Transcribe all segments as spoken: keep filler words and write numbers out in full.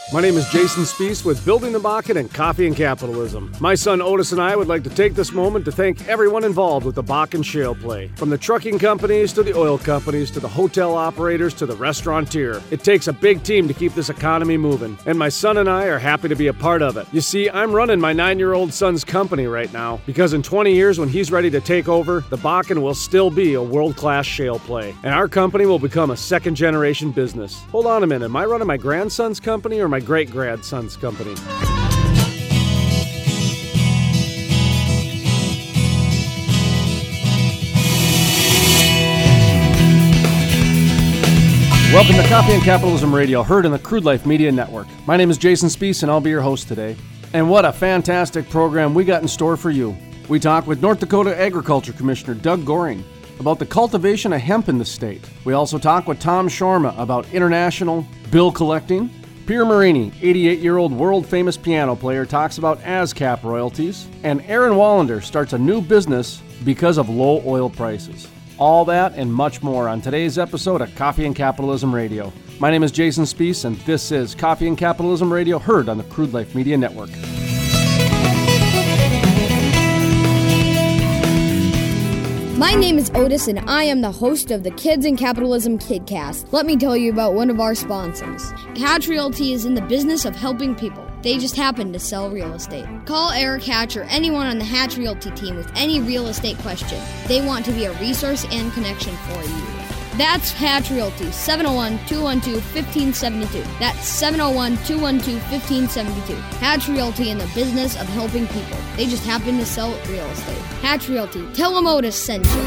My name is Jason Spees with Building the Bakken and Coffee and Capitalism. My son Otis and I would like to take this moment to thank everyone involved with the Bakken shale play. From the trucking companies to the oil companies to the hotel operators to the restaurateur. It takes a big team to keep this economy moving, and my son and I are happy to be a part of it. You see, I'm running my nine-year-old son's company right now because in twenty years when he's ready to take over, the Bakken will still be a world-class shale play, and our company will become a second-generation business. Hold on a minute, am I running my grandson's company or my great-grandson's company? Welcome to Coffee and Capitalism Radio, heard in the Crude Life Media Network. My name is Jason Spees, and I'll be your host today. And what a fantastic program we got in store for you. We talk with North Dakota Agriculture Commissioner Doug Goehring about the cultivation of hemp in the state. We also talk with Tom Shorma about international bill collecting. Pierre Marini, eighty-eight-year-old world-famous piano player, talks about ASCAP royalties. And Aaron Wallander starts a new business because of low oil prices. All that and much more on today's episode of Coffee and Capitalism Radio. My name is Jason Spees, and this is Coffee and Capitalism Radio, heard on the Crude Life Media Network. My name is Otis, and I am the host of the Kids in Capitalism Kidcast. Let me tell you about one of our sponsors. Hatch Realty is in the business of helping people. They just happen to sell real estate. Call Eric Hatch or anyone on the Hatch Realty team with any real estate question. They want to be a resource and connection for you. That's Hatch Realty, seven oh one, two one two, one five seven two. That's seven oh one, two one two, one five seven two. Hatch Realty in the business of helping people. They just happen to sell real estate. Hatch Realty. Tell them Otis sent you.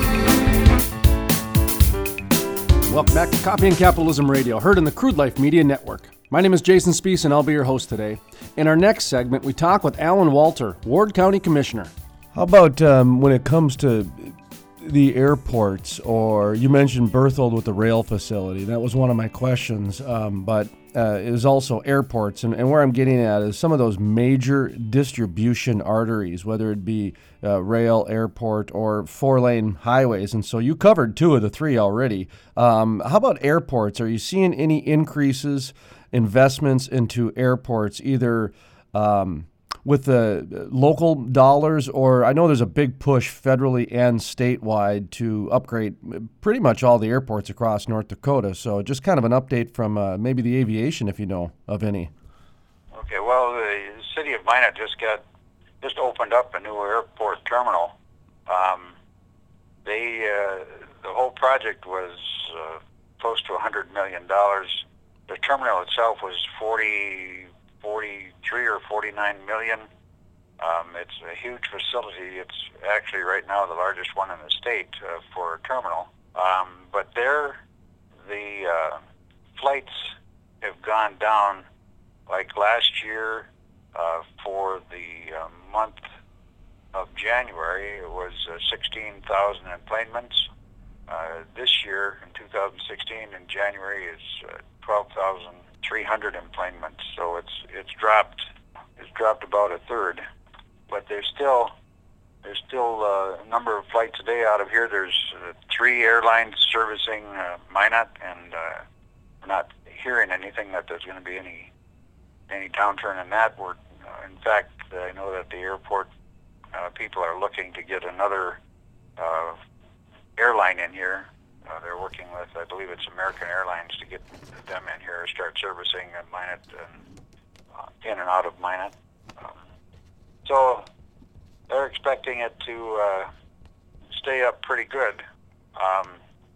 Welcome back to Coffee and Capitalism Radio, heard in the Crude Life Media Network. My name is Jason Spees, and I'll be your host today. In our next segment, we talk with Alan Walter, Ward County Commissioner. How about um, when it comes to the airports, or you mentioned Berthold with the rail facility? That was one of my questions, um, but uh, it was also airports, and, and where I'm getting at is some of those major distribution arteries, whether it be uh, rail, airport, or four-lane highways, and so you covered two of the three already. Um, how about airports? Are you seeing any increases, investments into airports, either um, with the local dollars, or I know there's a big push federally and statewide to upgrade pretty much all the airports across North Dakota. So just kind of an update from uh, maybe the aviation, if you know of any. Okay, well, the city of Minot just got just opened up a new airport terminal. Um, they uh, the whole project was uh, close to one hundred million dollars. The terminal itself was forty. forty-three or forty-nine million. Um, it's a huge facility. It's actually right now the largest one in the state uh, for a terminal. Um, but there, the uh, flights have gone down. Like last year, uh, for the uh, month of January, it was uh, sixteen thousand enplanements. Uh, this year, in two thousand sixteen, in January, is uh, twelve thousand three hundred enplanements. So it's it's dropped it's dropped about a third, but there's still there's still uh, a number of flights a day out of here. There's uh, three airlines servicing uh, Minot, and uh, we're not hearing anything that there's going to be any any downturn in that. We're uh, in fact, I know that the airport uh, people are looking to get another uh, airline in here. Uh, they're working with, I believe it's American Airlines, to get them in here, start servicing uh, Minot and uh, in and out of Minot. Um, so they're expecting it to uh, stay up pretty good. Um,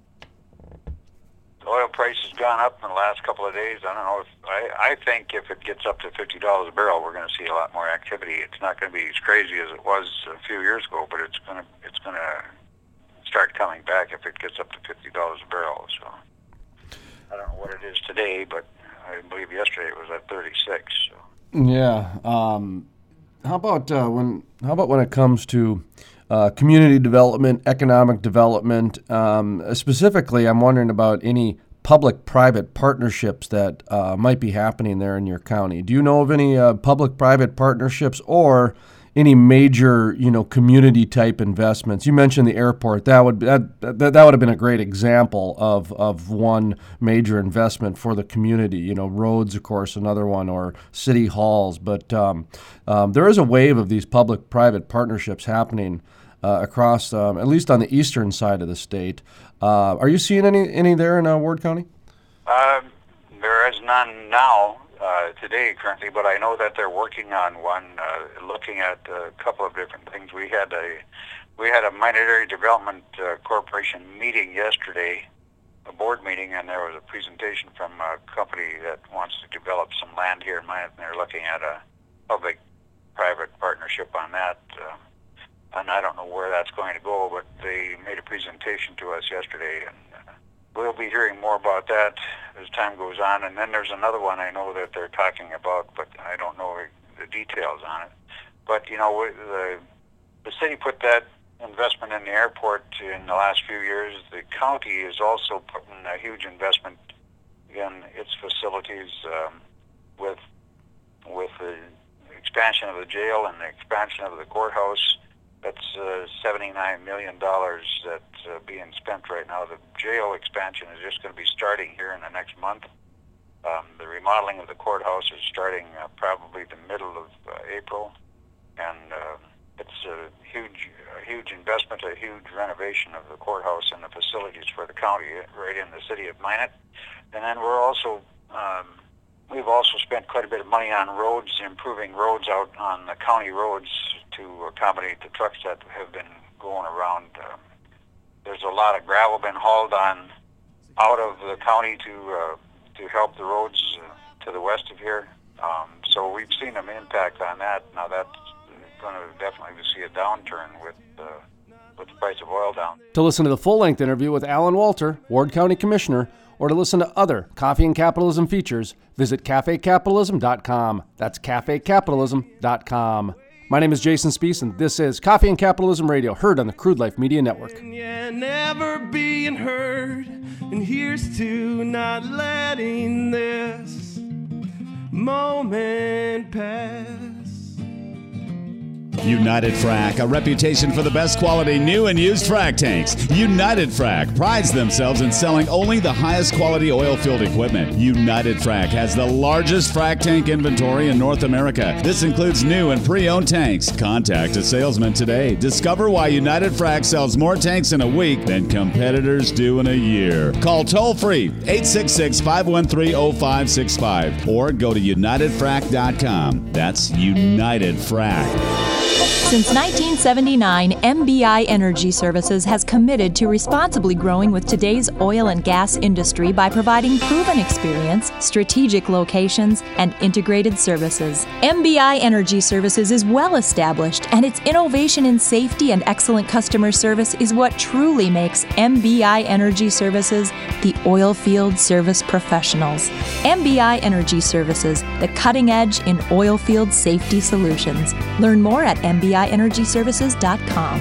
the oil price has gone up in the last couple of days. I don't know if I, I think if it gets up to fifty dollars a barrel, we're going to see a lot more activity. It's not going to be as crazy as it was a few years ago, but it's going to it's going to start coming back if it gets up to fifty dollars a barrel. So I don't know what it is today, but I believe yesterday it was at thirty-six. So. Yeah. Um, how about uh, when? How about when it comes to uh, community development, economic development? Um, specifically, I'm wondering about any public-private partnerships that uh, might be happening there in your county. Do you know of any uh, public-private partnerships, or any major, you know, community type investments. You mentioned the airport. That would that that, that would have been a great example of of one major investment for the community. You know, roads, of course, another one, or city halls. But um, um, there is a wave of these public-private partnerships happening uh, across, um, at least on the eastern side of the state. Uh, are you seeing any any there in uh, Ward County? Um, there is none now. Uh, today currently, but I know that they're working on one, uh, looking at a couple of different things. We had a we had a Minot Area Development uh, Corporation meeting yesterday, a board meeting, and there was a presentation from a company that wants to develop some land here in Minot, and they're looking at a public-private partnership on that. Uh, and I don't know where that's going to go, but they made a presentation to us yesterday, and uh, we'll be hearing more about that as time goes on. And then there's another one I know that they're talking about, but I don't know the details on it. But, you know, the, the city put that investment in the airport in the last few years. The county is also putting a huge investment in its facilities um, with with the expansion of the jail and the expansion of the courthouse. That's uh, seventy-nine million dollars that's uh, being spent right now. The jail expansion is just going to be starting here in the next month. Um, the remodeling of the courthouse is starting uh, probably the middle of uh, April, and uh, it's a huge, a huge investment, a huge renovation of the courthouse and the facilities for the county right in the city of Minot. And then we're also um, we've also spent quite a bit of money on roads, improving roads out on the county roads to accommodate the trucks that have been going around. Um, there's a lot of gravel been hauled on out of the county to uh, to help the roads uh, to the west of here. Um, so we've seen an impact on that. Now that's going to definitely see a downturn with uh, with the price of oil down. To listen to the full-length interview with Alan Walter, Ward County Commissioner, or to listen to other Coffee and Capitalism features, visit cafe capitalism dot com. That's cafe capitalism dot com. My name is Jason Spees, and this is Coffee and Capitalism Radio, heard on the Crude Life Media Network. Yeah, never being heard, and here's to not letting this moment pass. United Frac, a reputation for the best quality new and used frac tanks. United Frac prides themselves in selling only the highest quality oil field equipment. United Frac has the largest frac tank inventory in North America. This includes new and pre-owned tanks. Contact a salesman today. Discover why United Frac sells more tanks in a week than competitors do in a year. Call toll-free eight six six, five one three, zero five six five or go to united frac dot com. That's United Frac. Since nineteen seventy-nine, M B I Energy Services has committed to responsibly growing with today's oil and gas industry by providing proven experience, strategic locations, and integrated services. M B I Energy Services is well established, and its innovation in safety and excellent customer service is what truly makes M B I Energy Services the oil field service professionals. M B I Energy Services, the cutting edge in oil field safety solutions. Learn more at M B I energy services dot com.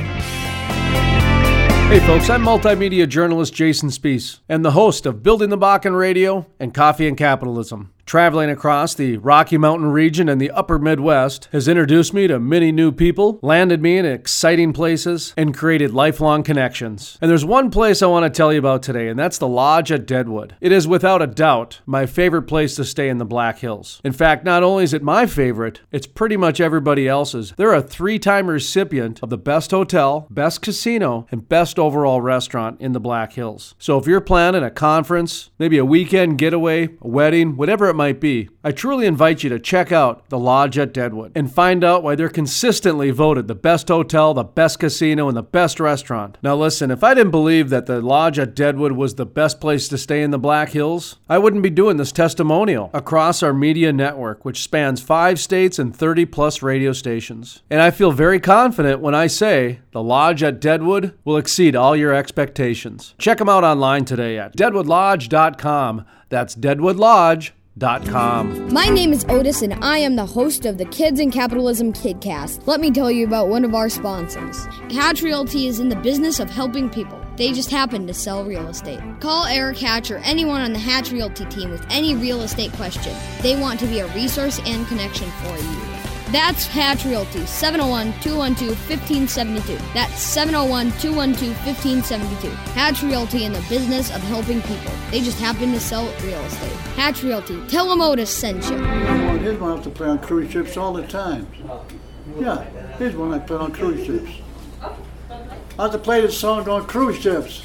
Hey folks, I'm multimedia journalist Jason Spees and the host of Building the Bakken Radio and Coffee and Capitalism. Traveling across the Rocky Mountain region and the upper Midwest has introduced me to many new people, landed me in exciting places, and created lifelong connections. And there's one place I want to tell you about today, and that's the Lodge at Deadwood. It is without a doubt my favorite place to stay in the Black Hills. In fact, not only is it my favorite, it's pretty much everybody else's. They're a three-time recipient of the best hotel, best casino, and best overall restaurant in the Black Hills. So if you're planning a conference, maybe a weekend getaway, a wedding, whatever it might be, I truly invite you to check out the Lodge at Deadwood and find out why they're consistently voted the best hotel, the best casino, and the best restaurant. Now listen, if I didn't believe that the Lodge at Deadwood was the best place to stay in the Black Hills, I wouldn't be doing this testimonial across our media network, which spans five states and thirty plus radio stations. And I feel very confident when I say the Lodge at Deadwood will exceed all your expectations. Check them out online today at deadwood lodge dot com. That's deadwood lodge dot com. My name is Otis, and I am the host of the Kids in Capitalism Kidcast. Let me tell you about one of our sponsors. Hatch Realty is in the business of helping people. They just happen to sell real estate. Call Eric Hatch or anyone on the Hatch Realty team with any real estate question. They want to be a resource and connection for you. That's Hatch Realty, seven oh one, two one two, one five seven two. That's seven oh one, two one two, one five seven two. Hatch Realty, in the business of helping people. They just happen to sell real estate. Hatch Realty. Tell them Otis sent you. Here's one I have to play on cruise ships all the time. Yeah, here's one I play on cruise ships. I have to play this song on cruise ships.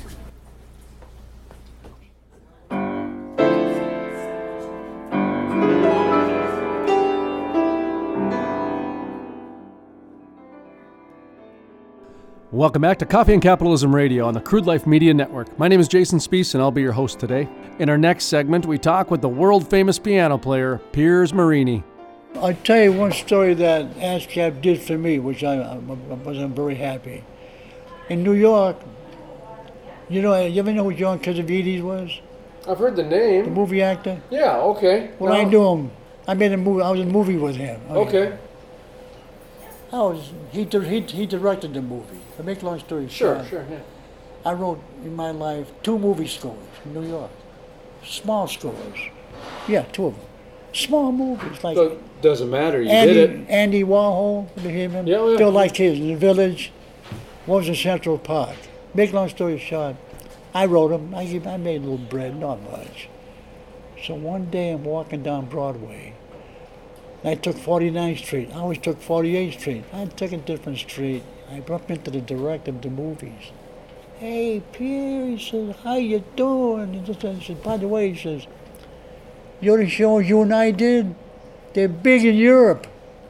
Welcome back to Coffee and Capitalism Radio on the Crude Life Media Network. My name is Jason Spees, and I'll be your host today. In our next segment, we talk with the world-famous piano player, Piers Marini. I'll tell you one story that ASCAP did for me, which I, I wasn't very happy. In New York, you know, you ever know who John Cassavetes was? I've heard the name. The movie actor? Yeah, okay. Well, no. I knew him. I made a movie. I was in a movie with him. Okay. okay. I was, he, he, he directed the movie. To make a long story sure, short, sure, yeah. I wrote in my life two movie scores in New York. Small scores. Yeah, two of them. Small movies. Like so, doesn't matter, you Andy, did it. Andy Warhol, you hear him? Yeah, yeah. Still like his, in the Village. What was in Central Park? Make a long story short, I wrote them. I, I made a little bread, not much. So one day I'm walking down Broadway. I took forty-ninth Street. I always took forty-eighth Street. I took a different street. I bumped into the director of the movies. Hey, Pierre, he says, how you doing? He said, by the way, he says, you know the shows you and I did? They're big in Europe.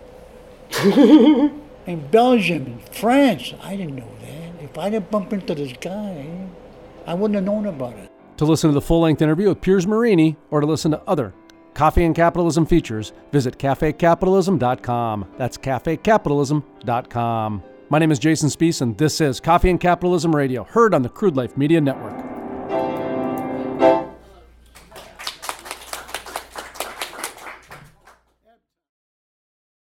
In Belgium, in France. I didn't know that. If I didn't bump into this guy, I wouldn't have known about it. To listen to the full-length interview with Piers Marini or to listen to other Coffee and Capitalism features, visit cafe capitalism dot com. That's cafe capitalism dot com. My name is Jason Spees, and this is Coffee and Capitalism Radio, heard on the Crude Life Media Network.